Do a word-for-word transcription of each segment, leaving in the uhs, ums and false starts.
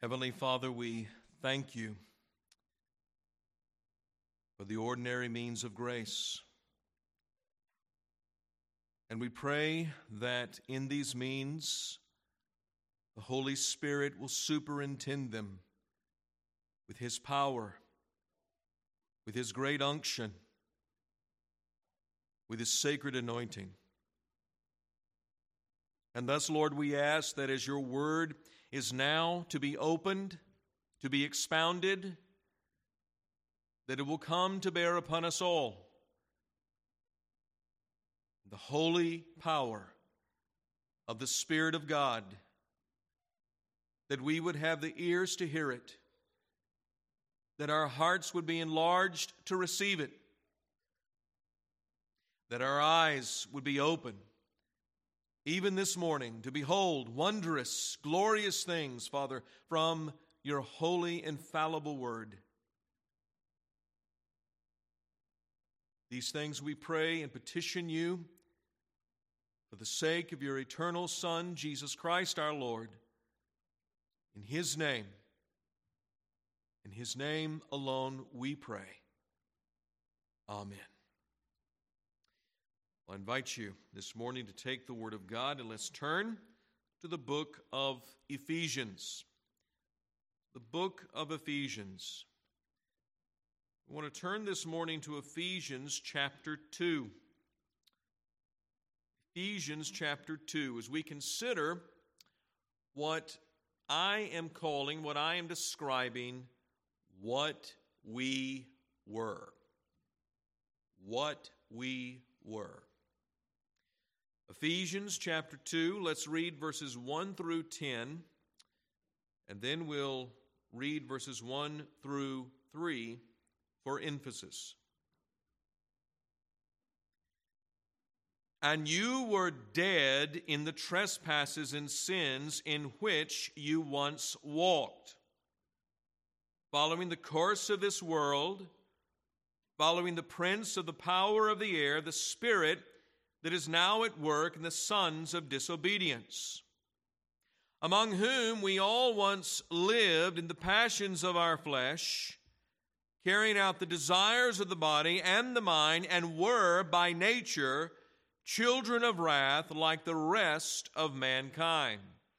Heavenly Father, we thank you for the ordinary means of grace. And we pray that in these means, the Holy Spirit will superintend them with His power, with His great unction, with His sacred anointing. And thus, Lord, we ask that as your word is now to be opened, to be expounded, that it will come to bear upon us all the holy power of the Spirit of God, that we would have the ears to hear it, that our hearts would be enlarged to receive it, that our eyes would be open, even this morning, to behold wondrous, glorious things, Father, from your holy, infallible word. These things we pray and petition you for the sake of your eternal Son, Jesus Christ our Lord. In His name, in His name alone we pray. Amen. I invite you this morning to take the Word of God and let's turn to the book of Ephesians. The book of Ephesians. We want to turn this morning to Ephesians chapter two. Ephesians chapter two, as we consider what I am calling, what I am describing, what we were. What we were. Ephesians chapter two, let's read verses one through ten, and then we'll read verses one through three for emphasis. And you were dead in the trespasses and sins in which you once walked, following the course of this world, following the prince of the power of the air, the spirit that is now at work in the sons of disobedience, among whom we all once lived in the passions of our flesh, carrying out the desires of the body and the mind, and were by nature children of wrath like the rest of mankind.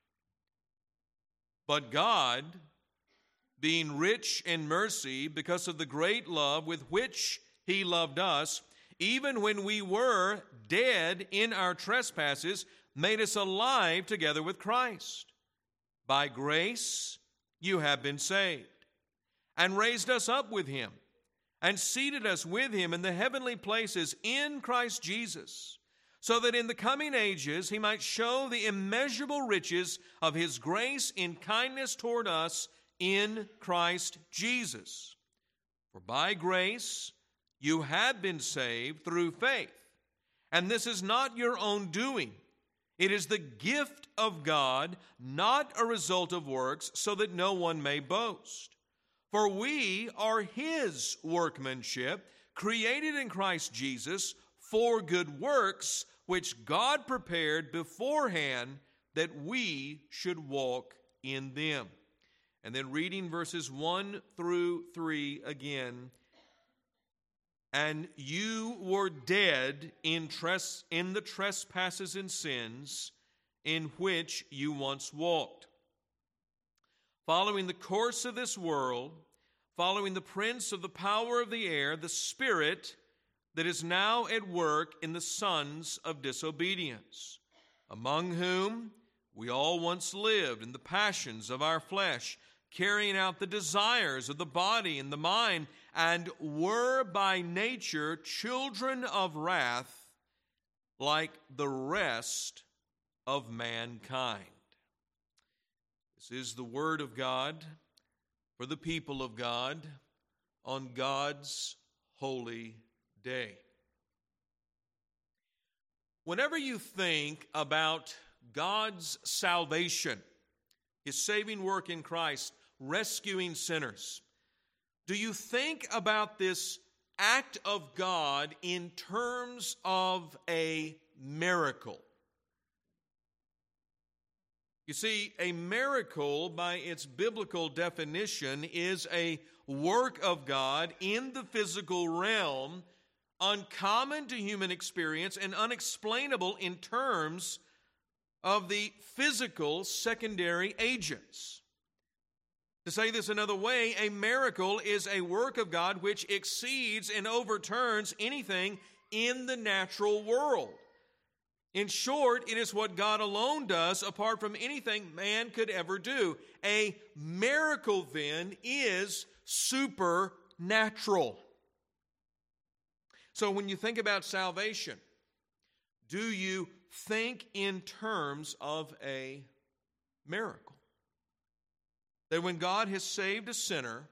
But God, being rich in mercy because of the great love with which He loved us, even when we were dead in our trespasses, made us alive together with Christ. By grace you have been saved, and raised us up with Him, and seated us with Him in the heavenly places in Christ Jesus, so that in the coming ages He might show the immeasurable riches of His grace in kindness toward us in Christ Jesus. For by grace you have been saved through faith, and this is not your own doing. It is the gift of God, not a result of works, so that no one may boast. For we are His workmanship, created in Christ Jesus for good works, which God prepared beforehand that we should walk in them. And then reading verses one through three again. And you were dead in, tres- in the trespasses and sins in which you once walked, following the course of this world, following the prince of the power of the air, the spirit that is now at work in the sons of disobedience, among whom we all once lived in the passions of our flesh, carrying out the desires of the body and the mind, and were by nature children of wrath like the rest of mankind. This is the word of God for the people of God on God's holy day. Whenever you think about God's salvation, His saving work in Christ, rescuing sinners, do you think about this act of God in terms of a miracle? You see, a miracle, by its biblical definition, is a work of God in the physical realm, uncommon to human experience and unexplainable in terms of the physical secondary agents. To say this another way, a miracle is a work of God which exceeds and overturns anything in the natural world. In short, it is what God alone does apart from anything man could ever do. A miracle, then, is supernatural. So when you think about salvation, do you think in terms of a miracle? That when God has saved a sinner,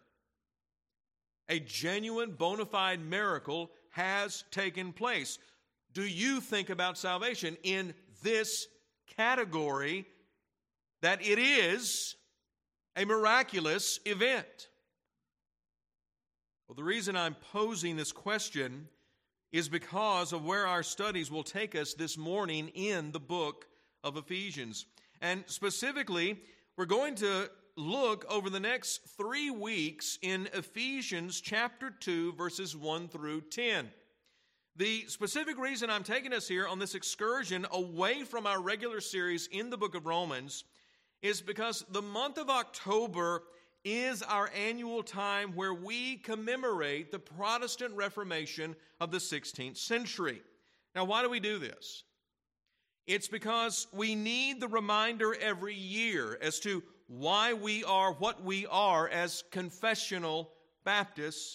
a genuine, bona fide miracle has taken place. Do you think about salvation in this category, that it is a miraculous event? Well, the reason I'm posing this question is because of where our studies will take us this morning in the book of Ephesians. And specifically, we're going to look over the next three weeks in Ephesians chapter two, verses one through ten. The specific reason I'm taking us here on this excursion away from our regular series in the book of Romans is because the month of October is our annual time where we commemorate the Protestant Reformation of the sixteenth century. Now, why do we do this? It's because we need the reminder every year as to why we are what we are as confessional Baptists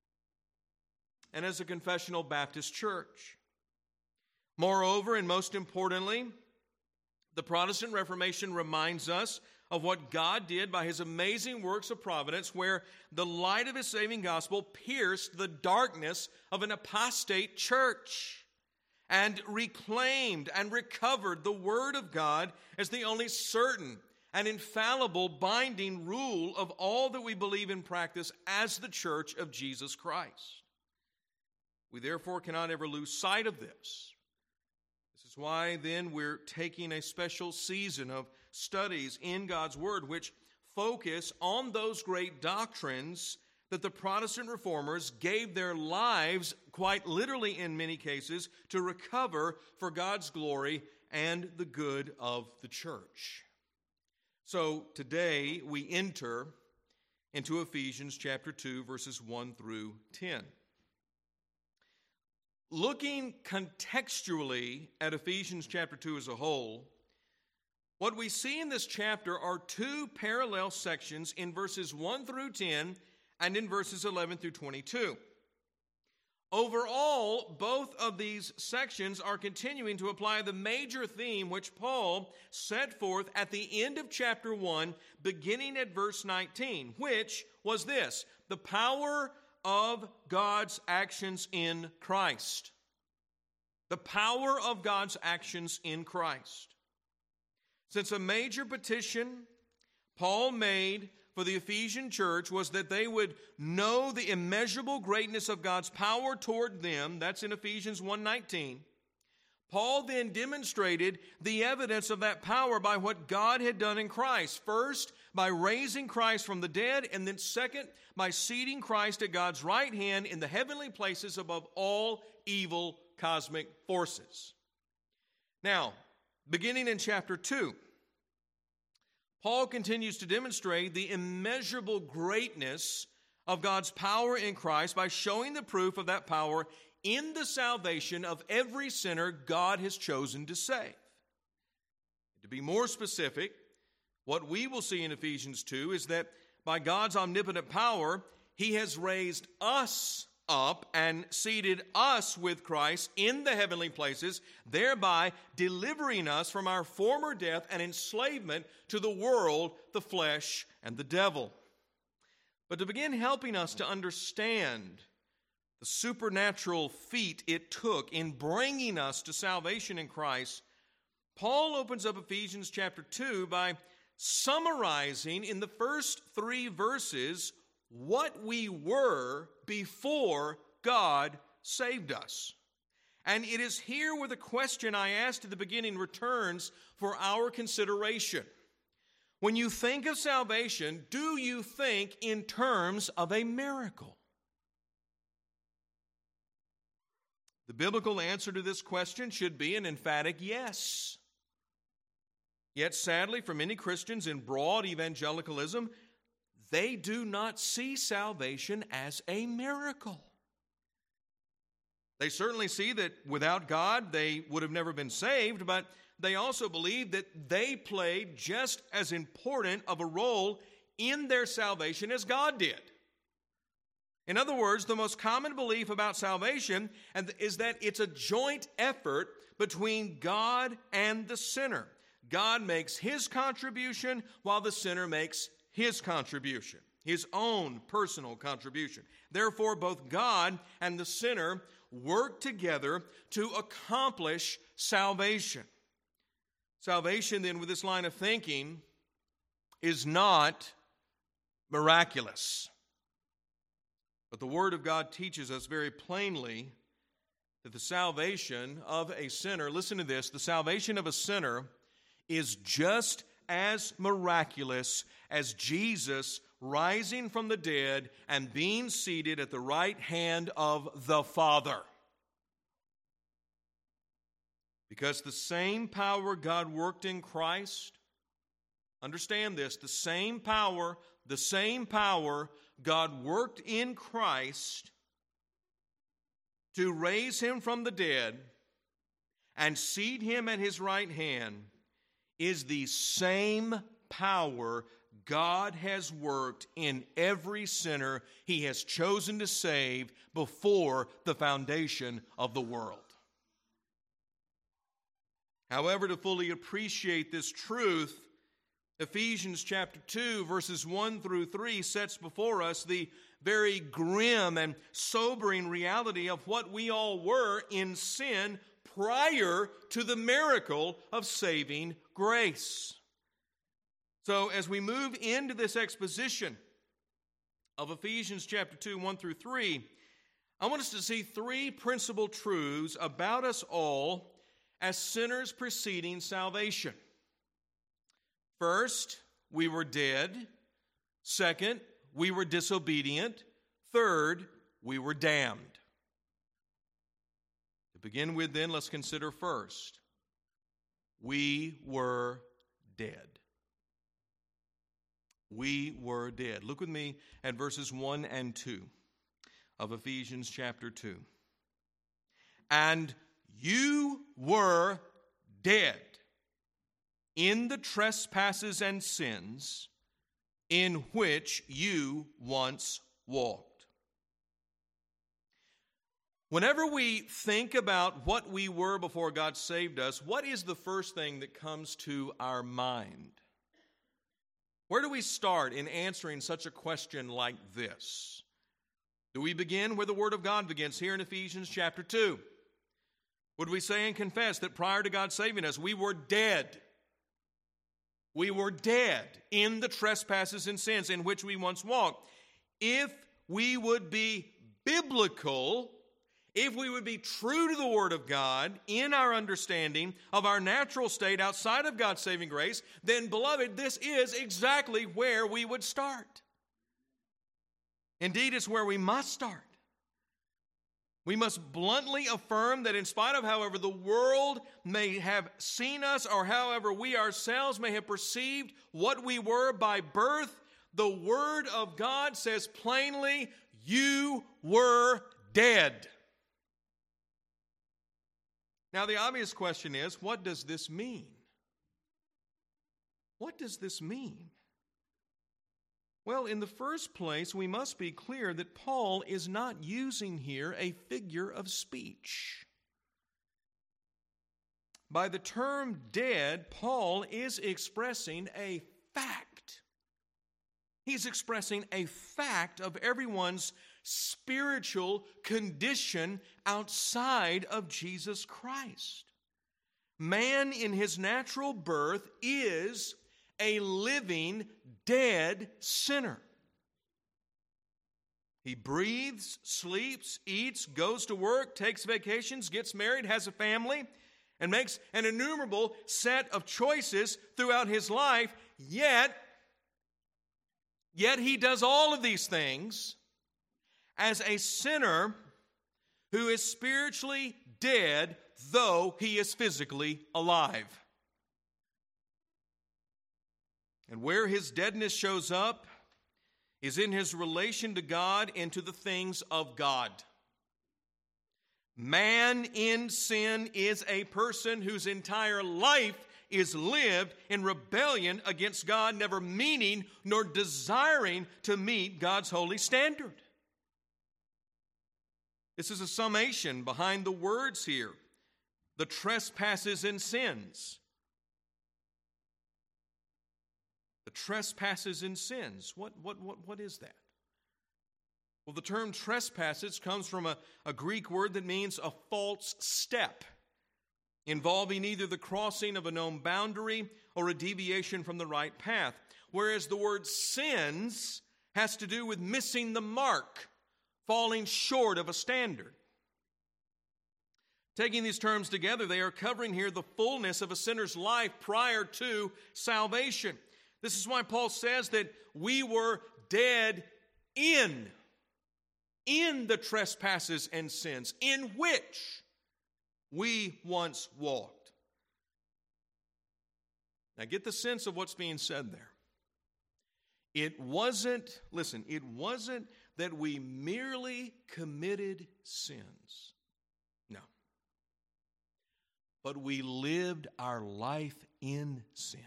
and as a confessional Baptist church. Moreover, and most importantly, the Protestant Reformation reminds us of what God did by His amazing works of providence, where the light of His saving gospel pierced the darkness of an apostate church and reclaimed and recovered the Word of God as the only certain and infallible binding rule of all that we believe in practice as the Church of Jesus Christ. We therefore cannot ever lose sight of this. This is why then we're taking a special season of studies in God's Word which focus on those great doctrines that the Protestant reformers gave their lives, quite literally in many cases, to recover for God's glory and the good of the church. So today we enter into Ephesians chapter two, verses one through ten. Looking contextually at Ephesians chapter two as a whole, what we see in this chapter are two parallel sections in verses one through ten and in verses eleven through twenty-two. Overall, both of these sections are continuing to apply the major theme which Paul set forth at the end of chapter one, beginning at verse nineteen, which was this: the power of God's actions in Christ. The power of God's actions in Christ. Since a major petition Paul made for the Ephesian church was that they would know the immeasurable greatness of God's power toward them, that's in Ephesians one nineteen, Paul then demonstrated the evidence of that power by what God had done in Christ. First, by raising Christ from the dead, and then second, by seating Christ at God's right hand in the heavenly places above all evil cosmic forces. Now, beginning in chapter two, Paul continues to demonstrate the immeasurable greatness of God's power in Christ by showing the proof of that power in the salvation of every sinner God has chosen to save. To be more specific, what we will see in Ephesians two is that by God's omnipotent power, He has raised us up and seated us with Christ in the heavenly places, thereby delivering us from our former death and enslavement to the world, the flesh, and the devil. But to begin helping us to understand the supernatural feat it took in bringing us to salvation in Christ, Paul opens up Ephesians chapter two by summarizing in the first three verses what we were before God saved us. And it is here where the question I asked at the beginning returns for our consideration. When you think of salvation, do you think in terms of a miracle? The biblical answer to this question should be an emphatic yes. Yet sadly, for many Christians in broad evangelicalism, they do not see salvation as a miracle. They certainly see that without God they would have never been saved, but they also believe that they played just as important of a role in their salvation as God did. In other words, the most common belief about salvation is that it's a joint effort between God and the sinner. God makes his contribution while the sinner makes his contribution, his own personal contribution. Therefore, both God and the sinner work together to accomplish salvation. Salvation, then, with this line of thinking, is not miraculous. But the Word of God teaches us very plainly that the salvation of a sinner, listen to this, the salvation of a sinner is just as miraculous as Jesus rising from the dead and being seated at the right hand of the Father. Because the same power God worked in Christ, understand this, the same power, the same power God worked in Christ to raise him from the dead and seat him at his right hand is the same power God has worked in every sinner he has chosen to save before the foundation of the world. However, to fully appreciate this truth, Ephesians chapter two, verses one through three sets before us the very grim and sobering reality of what we all were in sin prior to the miracle of saving grace. So as we move into this exposition of Ephesians chapter two, one through three, I want us to see three principal truths about us all as sinners preceding salvation. First, we were dead. Second, we were disobedient. Third, we were damned. To begin with, then, let's consider first, we were dead. We were dead. Look with me at verses one and two of Ephesians chapter two. And you were dead in the trespasses and sins in which you once walked. Whenever we think about what we were before God saved us, what is the first thing that comes to our mind? Where do we start in answering such a question like this? Do we begin where the Word of God begins, here in Ephesians chapter two? Would we say and confess that prior to God saving us, we were dead? We were dead in the trespasses and sins in which we once walked. If we would be biblical, if we would be true to the Word of God in our understanding of our natural state outside of God's saving grace, then, beloved, this is exactly where we would start. Indeed, it's where we must start. We must bluntly affirm that in spite of however the world may have seen us or however we ourselves may have perceived what we were by birth, the Word of God says plainly, you were dead. Now, the obvious question is, what does this mean? What does this mean? Well, in the first place, we must be clear that Paul is not using here a figure of speech. By the term dead, Paul is expressing a fact. He's expressing a fact of everyone's spiritual condition outside of Jesus Christ. Man in his natural birth is a living, dead sinner. He breathes, sleeps, eats, goes to work, takes vacations, gets married, has a family, and makes an innumerable set of choices throughout his life, yet, yet he does all of these things as a sinner who is spiritually dead, though he is physically alive. And where his deadness shows up is in his relation to God and to the things of God. Man in sin is a person whose entire life is lived in rebellion against God, never meaning nor desiring to meet God's holy standard. This is a summation behind the words here, the trespasses and sins. The trespasses and sins. What, what, what, what is that? Well, the term trespasses comes from a, a Greek word that means a false step, involving either the crossing of a known boundary or a deviation from the right path, whereas the word sins has to do with missing the mark, falling short of a standard. Taking these terms together, they are covering here the fullness of a sinner's life prior to salvation. This is why Paul says that we were dead in, in the trespasses and sins, in which we once walked. Now get the sense of what's being said there. It wasn't, listen, it wasn't that we merely committed sins. No. But we lived our life in sin.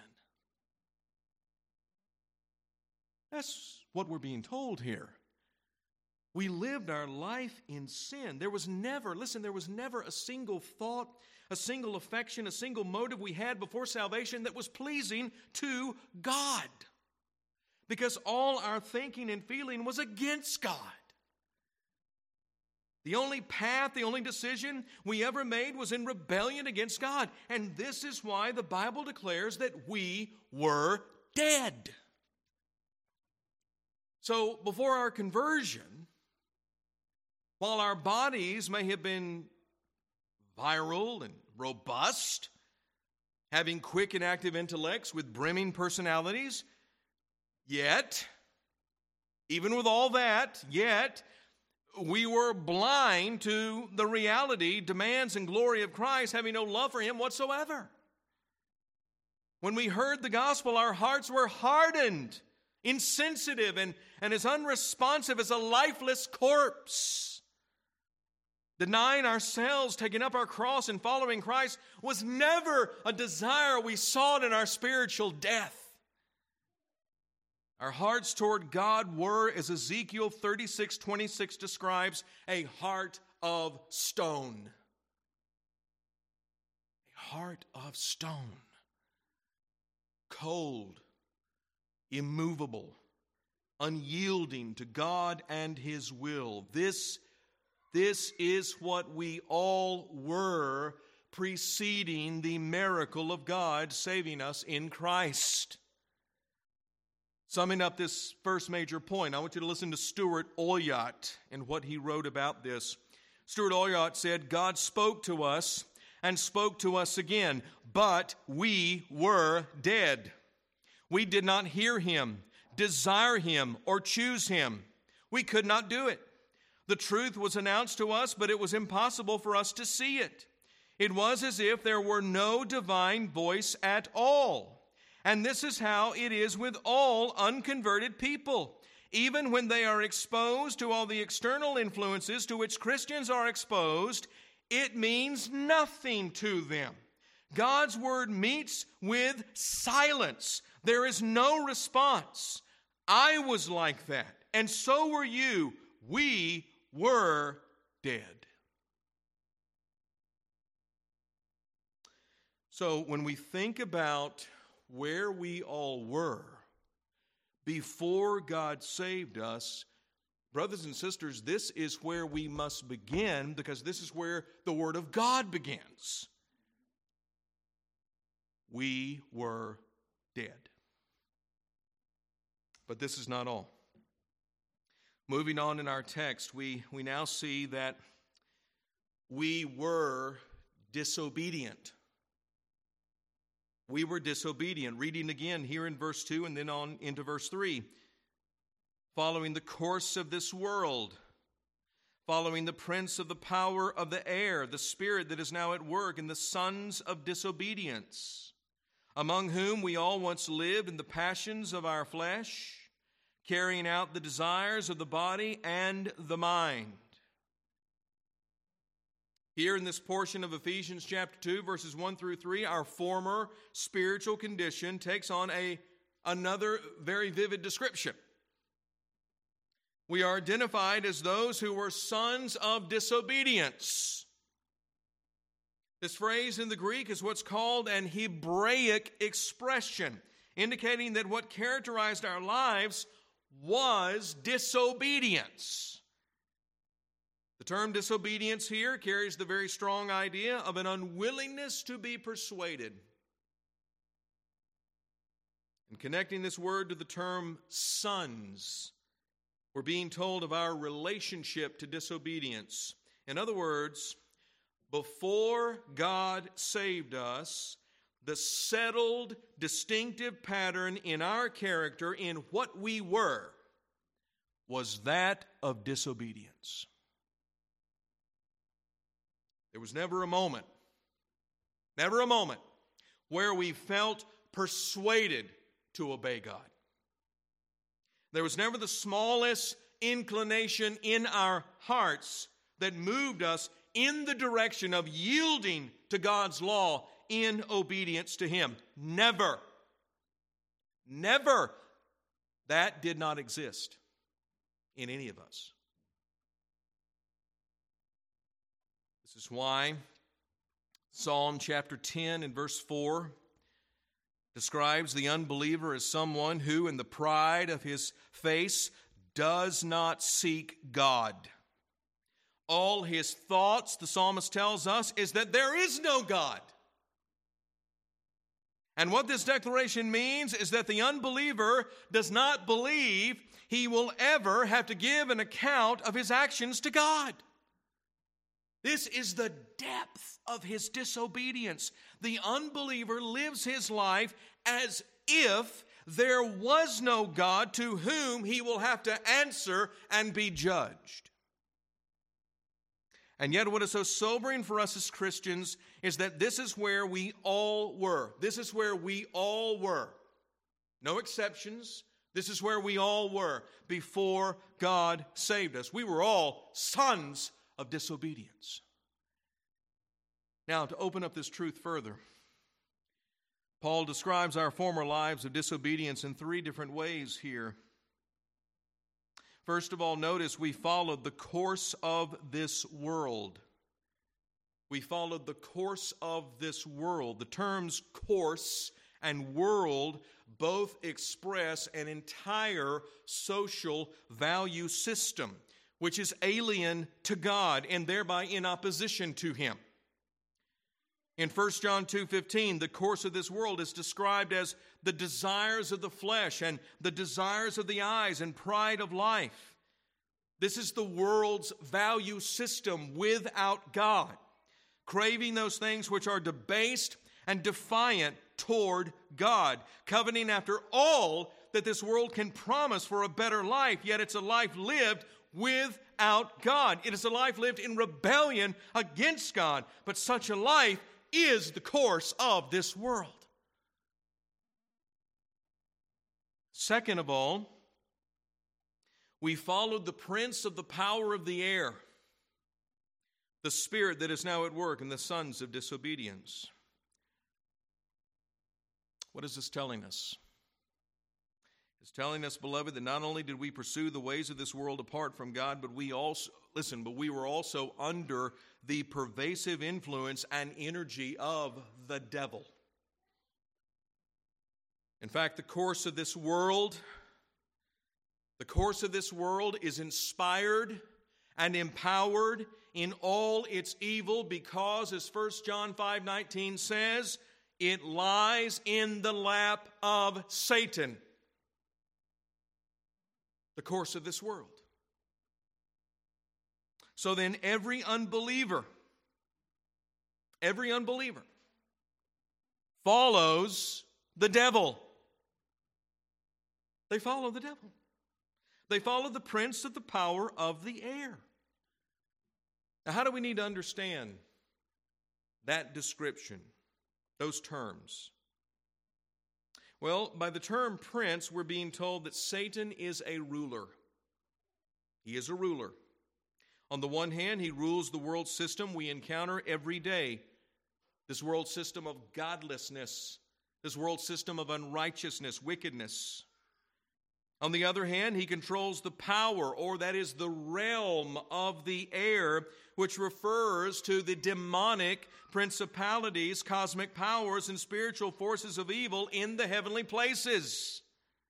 That's what we're being told here. We lived our life in sin. There was never, listen, there was never a single thought, a single affection, a single motive we had before salvation that was pleasing to God. Because all our thinking and feeling was against God. The only path, the only decision we ever made was in rebellion against God. And this is why the Bible declares that we were dead. So before our conversion, while our bodies may have been virile and robust, having quick and active intellects with brimming personalities, yet, even with all that, yet, we were blind to the reality, demands, and glory of Christ, having no love for Him whatsoever. When we heard the gospel, our hearts were hardened, insensitive, and, and as unresponsive as a lifeless corpse. Denying ourselves, taking up our cross, and following Christ was never a desire we sought in our spiritual death. Our hearts toward God were, as Ezekiel thirty-six twenty-six describes, a heart of stone. A heart of stone. Cold, immovable, unyielding to God and His will. This, this is what we all were preceding the miracle of God saving us in Christ. Summing up this first major point, I want you to listen to Stuart Olyott and what he wrote about this. Stuart Olyott said, God spoke to us and spoke to us again, but we were dead. We did not hear Him, desire Him, or choose Him. We could not do it. The truth was announced to us, but it was impossible for us to see it. It was as if there were no divine voice at all. And this is how it is with all unconverted people. Even when they are exposed to all the external influences to which Christians are exposed, it means nothing to them. God's word meets with silence. There is no response. I was like that, and so were you. We were dead. So when we think about where we all were before God saved us, brothers and sisters, this is where we must begin, because this is where the Word of God begins. We were dead. But this is not all. Moving on in our text, we, we now see that we were disobedient. we were disobedient. Reading again here in verse two and then on into verse three. Following the course of this world, following the prince of the power of the air, the spirit that is now at work in the sons of disobedience, among whom we all once lived in the passions of our flesh, carrying out the desires of the body and the mind. Here in this portion of Ephesians chapter two, verses one through three, our former spiritual condition takes on a, another very vivid description. We are identified as those who were sons of disobedience. This phrase in the Greek is what's called an Hebraic expression, indicating that what characterized our lives was disobedience. The term disobedience here carries the very strong idea of an unwillingness to be persuaded. And connecting this word to the term sons, we're being told of our relationship to disobedience. In other words, before God saved us, the settled, distinctive pattern in our character, in what we were, was that of disobedience. There was never a moment, never a moment, where we felt persuaded to obey God. There was never the smallest inclination in our hearts that moved us in the direction of yielding to God's law in obedience to Him. Never. Never. That did not exist in any of us. This is why Psalm chapter ten and verse four describes the unbeliever as someone who, in the pride of his face, does not seek God. All his thoughts, the psalmist tells us, is that there is no God. And what this declaration means is that the unbeliever does not believe he will ever have to give an account of his actions to God. This is the depth of his disobedience. The unbeliever lives his life as if there was no God to whom he will have to answer and be judged. And yet what is so sobering for us as Christians is that this is where we all were. This is where we all were. No exceptions. This is where we all were before God saved us. We were all sons of disobedience. Now, to open up this truth further, Paul describes our former lives of disobedience in three different ways here. First of all, notice we followed the course of this world. We followed the course of this world. The terms course and world both express an entire social value system, which is alien to God and thereby in opposition to Him. In First John two fifteen, the course of this world is described as the desires of the flesh and the desires of the eyes and pride of life. This is the world's value system without God, craving those things which are debased and defiant toward God, coveting after all that this world can promise for a better life, yet it's a life lived without God. It is a life lived in rebellion against God, but such a life is the course of this world. Second of all, we followed the prince of the power of the air, the spirit that is now at work in the sons of disobedience. What is this telling us? It's telling us, beloved, that not only did we pursue the ways of this world apart from God, but we also, listen, but we were also under the pervasive influence and energy of the devil. In fact, the course of this world, the course of this world is inspired and empowered in all its evil because, as First John five nineteen says, it lies in the lap of Satan. The course of this world. So then every unbeliever, every unbeliever follows the devil. They follow the devil. They follow the prince of the power of the air. Now, how do we need to understand that description, those terms? Well, by the term prince, we're being told that Satan is a ruler. He is a ruler. On the one hand, he rules the world system we encounter every day. This world system of godlessness, this world system of unrighteousness, wickedness. On the other hand, he controls the power, or that is the realm of the air, which refers to the demonic principalities, cosmic powers, and spiritual forces of evil in the heavenly places.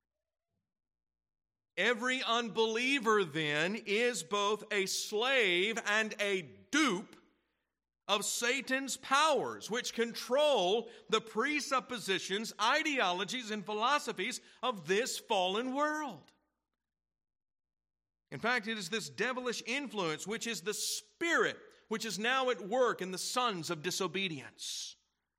Every unbeliever, then, is both a slave and a dupe of Satan's powers, which control the presuppositions, ideologies, and philosophies of this fallen world. In fact, it is this devilish influence, which is the spirit, which is now at work in the sons of disobedience.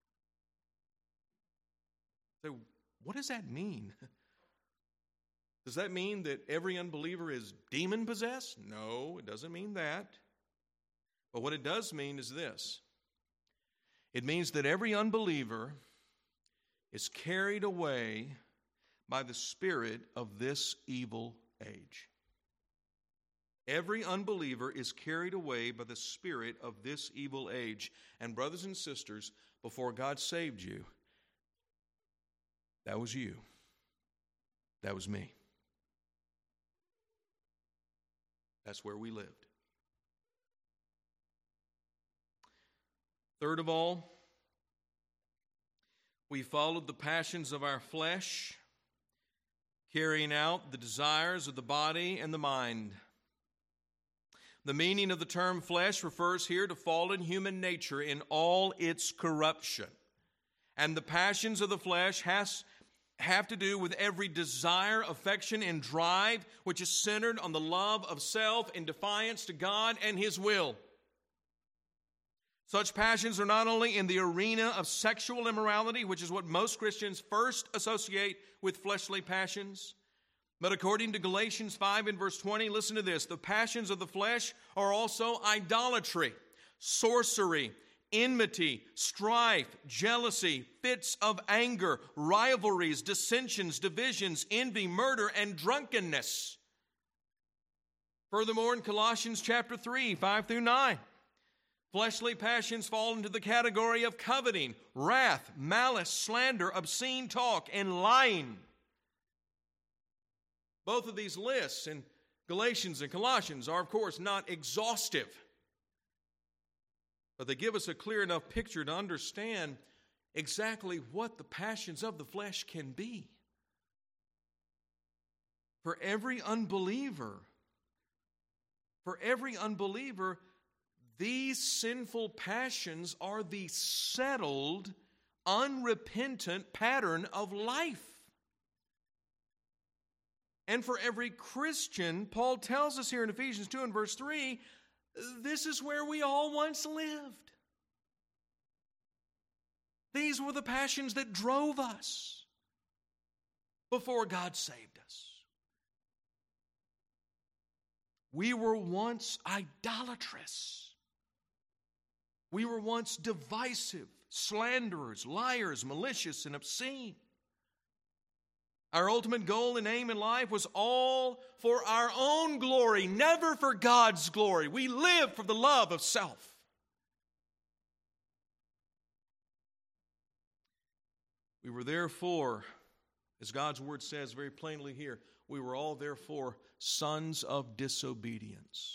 So, what does that mean? Does that mean that every unbeliever is demon-possessed? No, it doesn't mean that. But what it does mean is this. It means that every unbeliever is carried away by the spirit of this evil age. Every unbeliever is carried away by the spirit of this evil age. And brothers and sisters, before God saved you, that was you. That was me. That's where we lived. Third of all, we followed the passions of our flesh, carrying out the desires of the body and the mind. The meaning of the term flesh refers here to fallen human nature in all its corruption. And the passions of the flesh has have to do with every desire, affection, and drive which is centered on the love of self in defiance to God and His will. Such passions are not only in the arena of sexual immorality, which is what most Christians first associate with fleshly passions, but according to Galatians five and verse twenty, listen to this, the passions of the flesh are also idolatry, sorcery, enmity, strife, jealousy, fits of anger, rivalries, dissensions, divisions, envy, murder, and drunkenness. Furthermore, in Colossians chapter three, five through nine, fleshly passions fall into the category of coveting, wrath, malice, slander, obscene talk, and lying. Both of these lists in Galatians and Colossians are, of course, not exhaustive, but they give us a clear enough picture to understand exactly what the passions of the flesh can be. For every unbeliever, for every unbeliever, these sinful passions are the settled, unrepentant pattern of life. And for every Christian, Paul tells us here in Ephesians two and verse three, this is where we all once lived. These were the passions that drove us before God saved us. We were once idolatrous. We were once divisive, slanderers, liars, malicious, and obscene. Our ultimate goal and aim in life was all for our own glory, never for God's glory. We lived for the love of self. We were therefore, as God's word says very plainly here, we were all therefore sons of disobedience.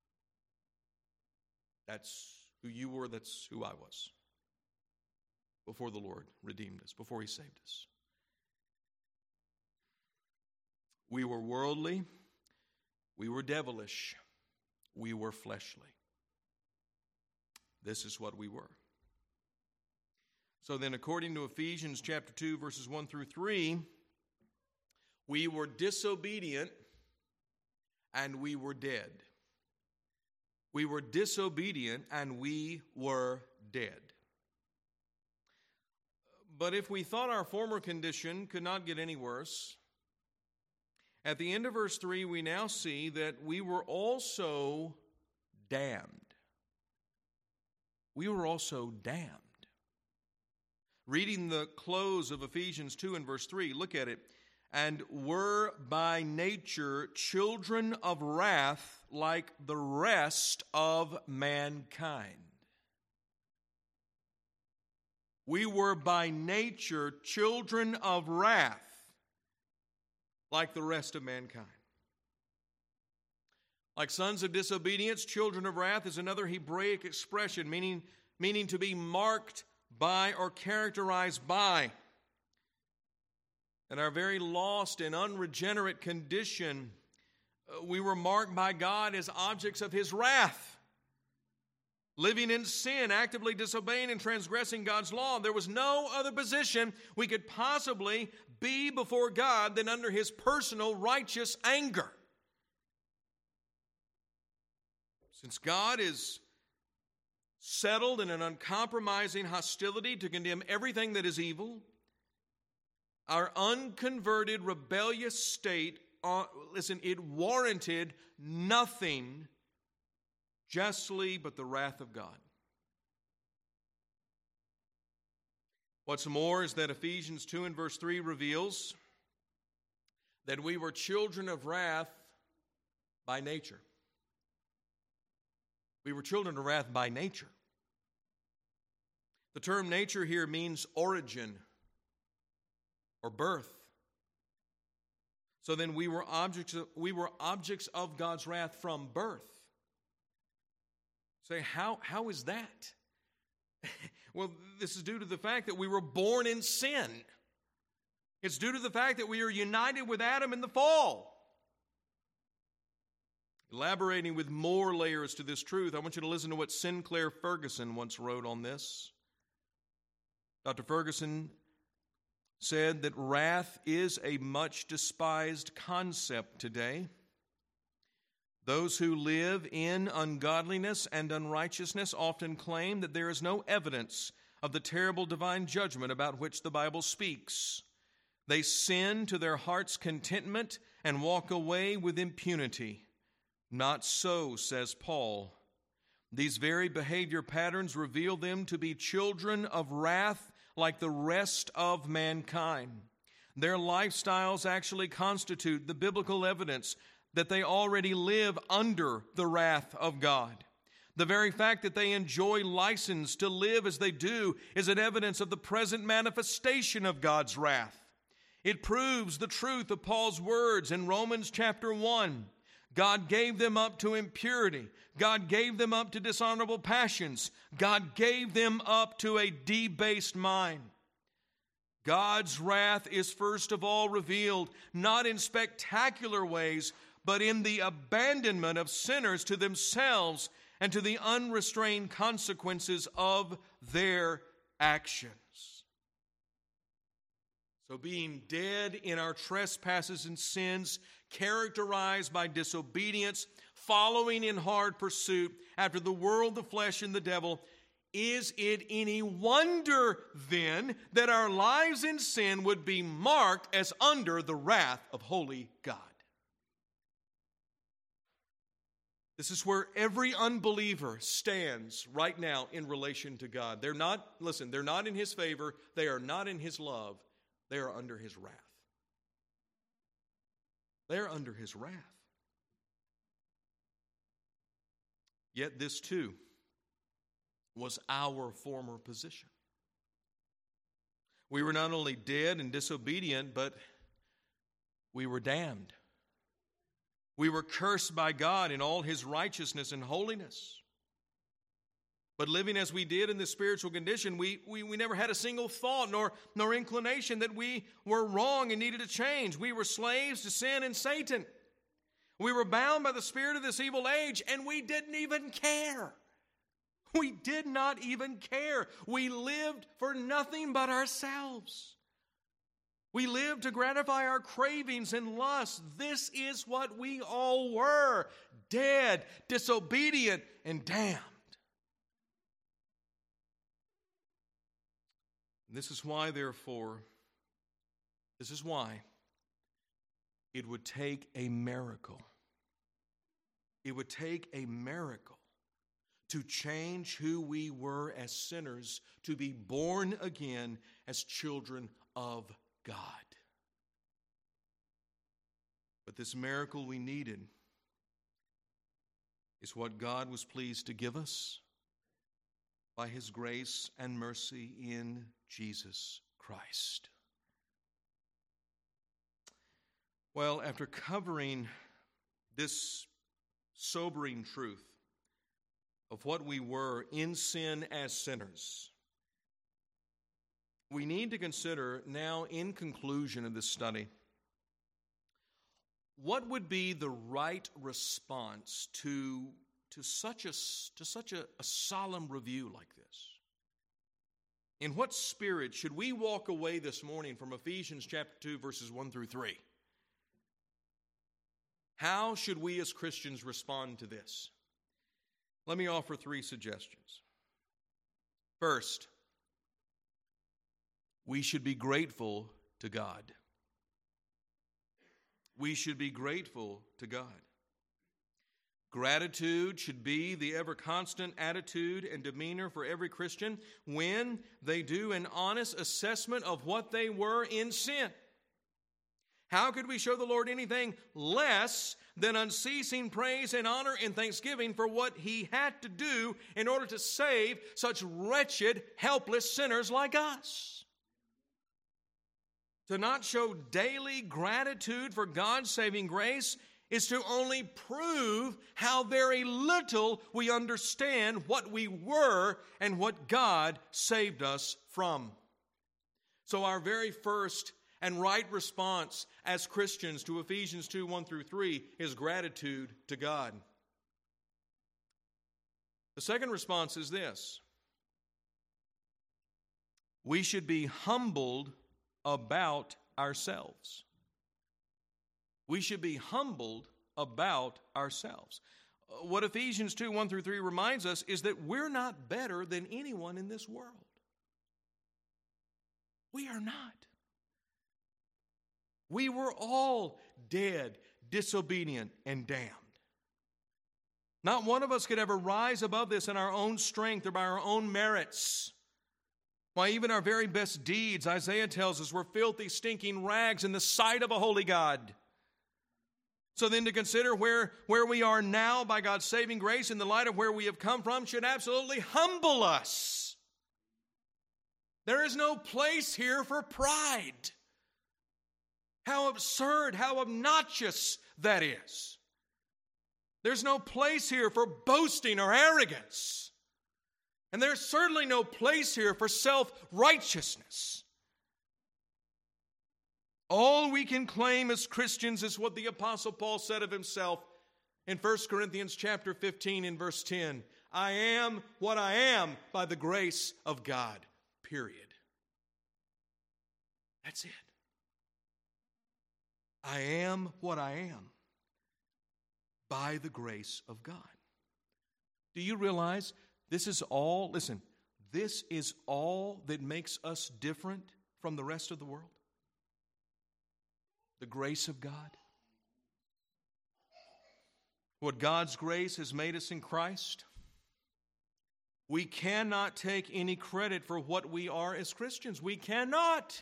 That's who you were, that's who I was. Before the Lord redeemed us, before He saved us. We were worldly, we were devilish, we were fleshly. This is what we were. So then, according to Ephesians chapter two, verses one through three, we were disobedient and we were dead. We were disobedient and we were dead. But if we thought our former condition could not get any worse, at the end of verse three, we now see that we were also damned. We were also damned. Reading the close of Ephesians two and verse three, look at it. And were by nature children of wrath like the rest of mankind. We were by nature children of wrath like the rest of mankind. Like sons of disobedience, children of wrath is another Hebraic expression meaning, meaning to be marked by or characterized by. In our very lost and unregenerate condition, we were marked by God as objects of His wrath. Living in sin, actively disobeying and transgressing God's law. There was no other position we could possibly be before God than under His personal righteous anger. Since God is settled in an uncompromising hostility to condemn everything that is evil, our unconverted, rebellious state, uh, listen, it warranted nothing justly but the wrath of God. What's more is that Ephesians two and verse three reveals that we were children of wrath by nature. We were children of wrath by nature. The term nature here means origin or birth. So then we were objects of, we were objects of God's wrath from birth. Say, how, how is that? Well, this is due to the fact that we were born in sin. It's due to the fact that we are united with Adam in the fall. Elaborating with more layers to this truth, I want you to listen to what Sinclair Ferguson once wrote on this. Doctor Ferguson said that wrath is a much despised concept today. Those who live in ungodliness and unrighteousness often claim that there is no evidence of the terrible divine judgment about which the Bible speaks. They sin to their heart's contentment and walk away with impunity. Not so, says Paul. These very behavior patterns reveal them to be children of wrath like the rest of mankind. Their lifestyles actually constitute the biblical evidence that they already live under the wrath of God. The very fact that they enjoy license to live as they do is an evidence of the present manifestation of God's wrath. It proves the truth of Paul's words in Romans chapter one. God gave them up to impurity. God gave them up to dishonorable passions. God gave them up to a debased mind. God's wrath is first of all revealed not in spectacular ways, but in the abandonment of sinners to themselves and to the unrestrained consequences of their actions. So being dead in our trespasses and sins, characterized by disobedience, following in hard pursuit after the world, the flesh, and the devil, is it any wonder then that our lives in sin would be marked as under the wrath of holy God? This is where every unbeliever stands right now in relation to God. They're not, listen, they're not in His favor. They are not in His love. They are under His wrath. They are under His wrath. Yet this too was our former position. We were not only dead and disobedient, but we were damned. We were cursed by God in all His righteousness and holiness. But living as we did in this spiritual condition, we, we, we never had a single thought nor, nor inclination that we were wrong and needed to change. We were slaves to sin and Satan. We were bound by the spirit of this evil age, and we didn't even care. We did not even care. We lived for nothing but ourselves. We lived to gratify our cravings and lusts. This is what we all were: dead, disobedient, and damned. This is why, therefore, this is why it would take a miracle. It would take a miracle to change who we were as sinners, to be born again as children of God. But this miracle we needed is what God was pleased to give us by His grace and mercy in Jesus Christ. Well, after covering this sobering truth of what we were in sin as sinners, we need to consider now, in conclusion of this study, what would be the right response to, to such, a, to such a, a solemn review like this? In what spirit should we walk away this morning from Ephesians chapter two, verses one through three? How should we as Christians respond to this? Let me offer three suggestions. First, we should be grateful to God. We should be grateful to God. Gratitude should be the ever-constant attitude and demeanor for every Christian when they do an honest assessment of what they were in sin. How could we show the Lord anything less than unceasing praise and honor and thanksgiving for what He had to do in order to save such wretched, helpless sinners like us? To not show daily gratitude for God's saving grace is to only prove how very little we understand what we were and what God saved us from. So our very first and right response as Christians to Ephesians two, one through three is gratitude to God. The second response is this: we should be humbled about ourselves. We should be humbled about ourselves. What Ephesians two, one through three reminds us is that we're not better than anyone in this world. We are not. We were all dead, disobedient, and damned. Not one of us could ever rise above this in our own strength or by our own merits. Why, even our very best deeds, Isaiah tells us, were filthy, stinking rags in the sight of a holy God. So then to consider where, where we are now by God's saving grace in the light of where we have come from should absolutely humble us. There is no place here for pride. How absurd, how obnoxious that is. There's no place here for boasting or arrogance. And there's certainly no place here for self-righteousness. All we can claim as Christians is what the Apostle Paul said of himself in First Corinthians chapter fifteen in verse ten. I am what I am by the grace of God. Period. That's it. I am what I am by the grace of God. Do you realize this is all, listen, this is all that makes us different from the rest of the world? The grace of God. What God's grace has made us in Christ. We cannot take any credit for what we are as Christians. We cannot.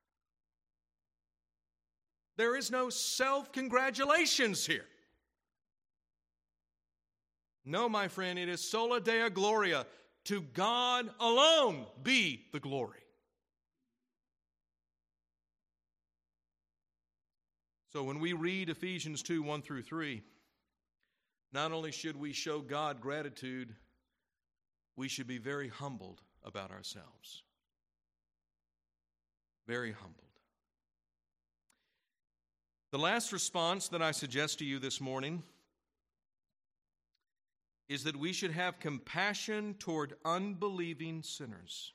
There is no self-congratulations here. No, my friend, it is sola dea gloria. To God alone be the glory. So when we read Ephesians two, one through three, not only should we show God gratitude, we should be very humbled about ourselves. Very humbled. The last response that I suggest to you this morning is that we should have compassion toward unbelieving sinners.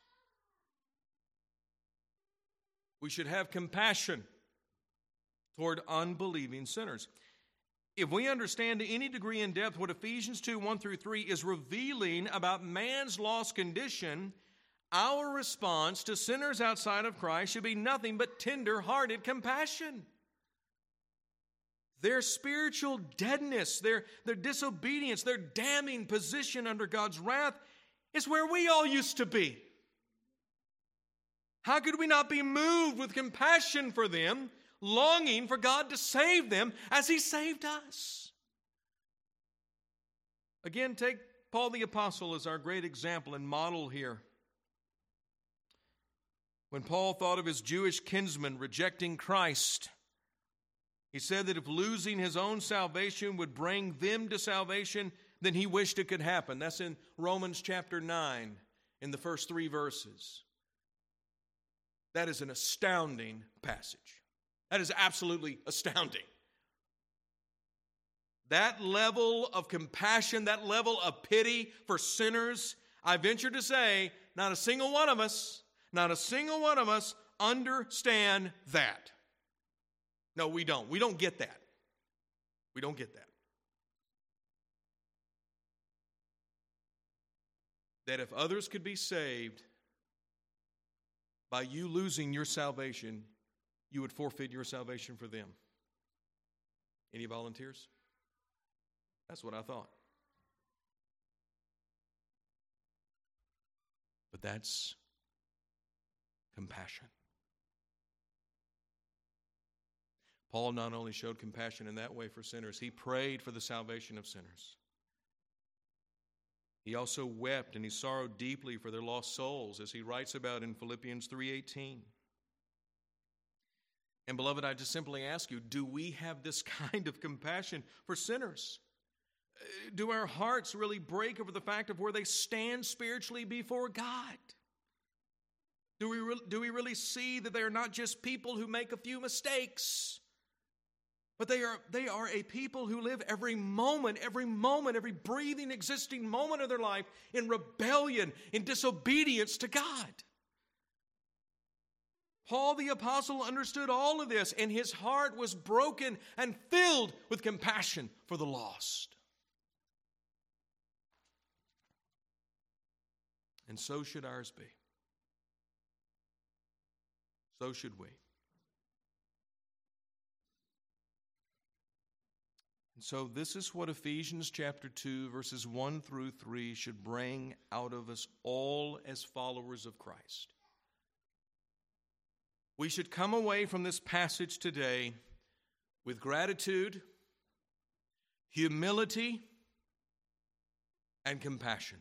We should have compassion toward unbelieving sinners. If we understand to any degree in depth what Ephesians two, one through three is revealing about man's lost condition, our response to sinners outside of Christ should be nothing but tender-hearted compassion. Their spiritual deadness, their, their disobedience, their damning position under God's wrath is where we all used to be. How could we not be moved with compassion for them, longing for God to save them as He saved us? Again, take Paul the Apostle as our great example and model here. When Paul thought of his Jewish kinsmen rejecting Christ, he said that if losing his own salvation would bring them to salvation, then he wished it could happen. That's in Romans chapter nine, in the first three verses. That is an astounding passage. That is absolutely astounding. That level of compassion, that level of pity for sinners, I venture to say, not a single one of us, not a single one of us understand that. No, we don't. We don't get that. We don't get that. That if others could be saved by you losing your salvation, you would forfeit your salvation for them. Any volunteers? That's what I thought. But that's compassion. Paul not only showed compassion in that way for sinners, he prayed for the salvation of sinners. He also wept and he sorrowed deeply for their lost souls, as he writes about in Philippians three eighteen. And beloved, I just simply ask you, do we have this kind of compassion for sinners? Do our hearts really break over the fact of where they stand spiritually before God? Do we, re- do we really see that they are not just people who make a few mistakes, but they are, they are a people who live every moment, every moment, every breathing, existing moment of their life in rebellion, in disobedience to God? Paul the Apostle understood all of this, and his heart was broken and filled with compassion for the lost. And so should ours be. So should we. And so this is what Ephesians chapter two, verses one through three should bring out of us all as followers of Christ. We should come away from this passage today with gratitude, humility, and compassion.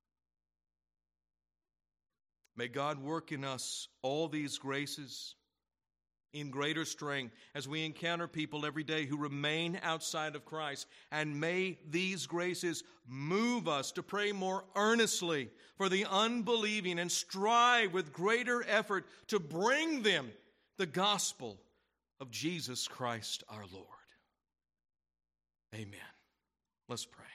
May God work in us all these graces in greater strength as we encounter people every day who remain outside of Christ. And may these graces move us to pray more earnestly for the unbelieving and strive with greater effort to bring them the gospel of Jesus Christ our Lord. Amen. Let's pray.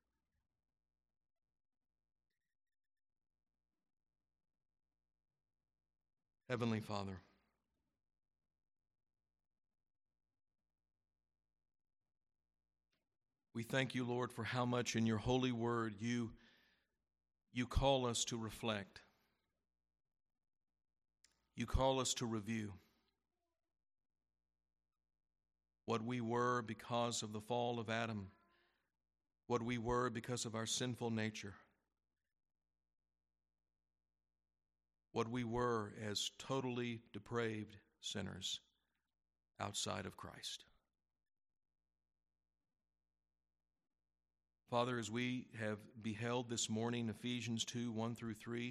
Heavenly Father, we thank you, Lord, for how much in your holy word you, you call us to reflect. You call us to review what we were because of the fall of Adam, what we were because of our sinful nature, what we were as totally depraved sinners outside of Christ. Father, as we have beheld this morning Ephesians two, one through three,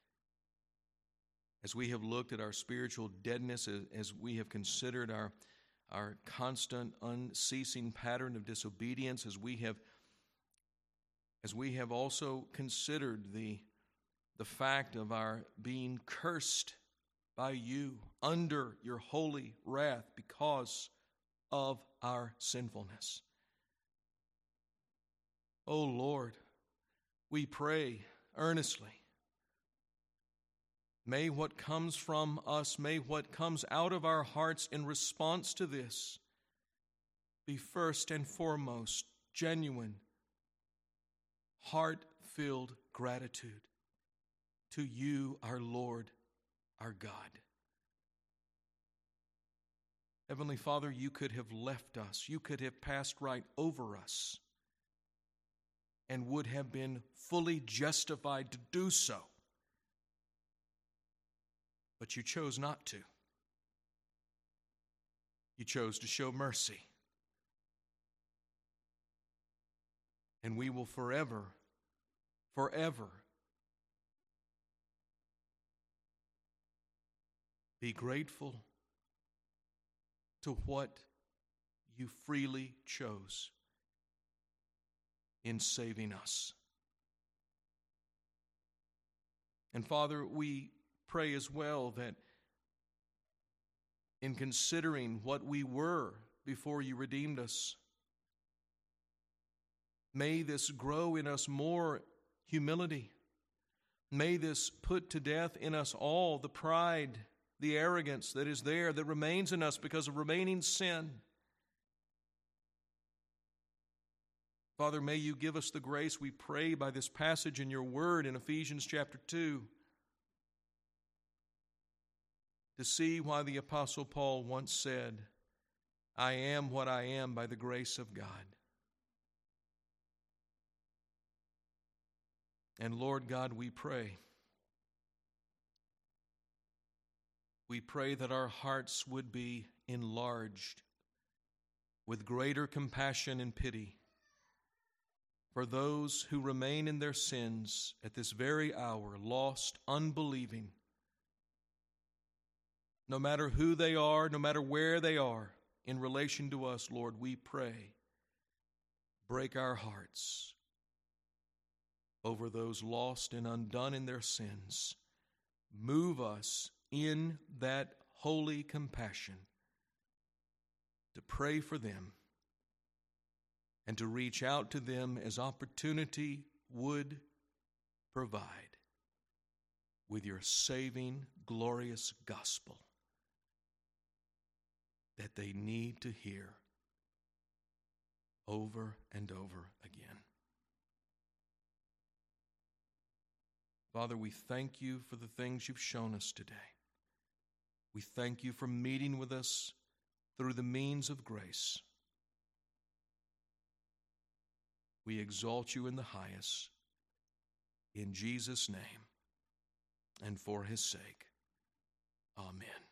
as we have looked at our spiritual deadness, as, as we have considered our, our constant, unceasing pattern of disobedience, as we have, as we have also considered the The fact of our being cursed by you under your holy wrath because of our sinfulness. Oh Lord, we pray earnestly. May what comes from us, may what comes out of our hearts in response to this be first and foremost genuine, heart-filled gratitude to you, our Lord, our God. Heavenly Father, you could have left us. You could have passed right over us and would have been fully justified to do so. But you chose not to. You chose to show mercy. And we will forever, forever be grateful to what you freely chose in saving us. And Father, we pray as well that in considering what we were before you redeemed us, may this grow in us more humility. May this put to death in us all the pride, the arrogance that is there, that remains in us because of remaining sin. Father, may you give us the grace, we pray, by this passage in your word in Ephesians chapter two, to see why the Apostle Paul once said, I am what I am by the grace of God. And Lord God, we pray, we pray that our hearts would be enlarged with greater compassion and pity for those who remain in their sins at this very hour, lost, unbelieving. No matter who they are, no matter where they are in relation to us, Lord, we pray, break our hearts over those lost and undone in their sins. Move us in that holy compassion to pray for them and to reach out to them as opportunity would provide with your saving, glorious gospel that they need to hear over and over again. Father, we thank you for the things you've shown us today. We thank you for meeting with us through the means of grace. We exalt you in the highest, in Jesus' name, and for his sake. Amen.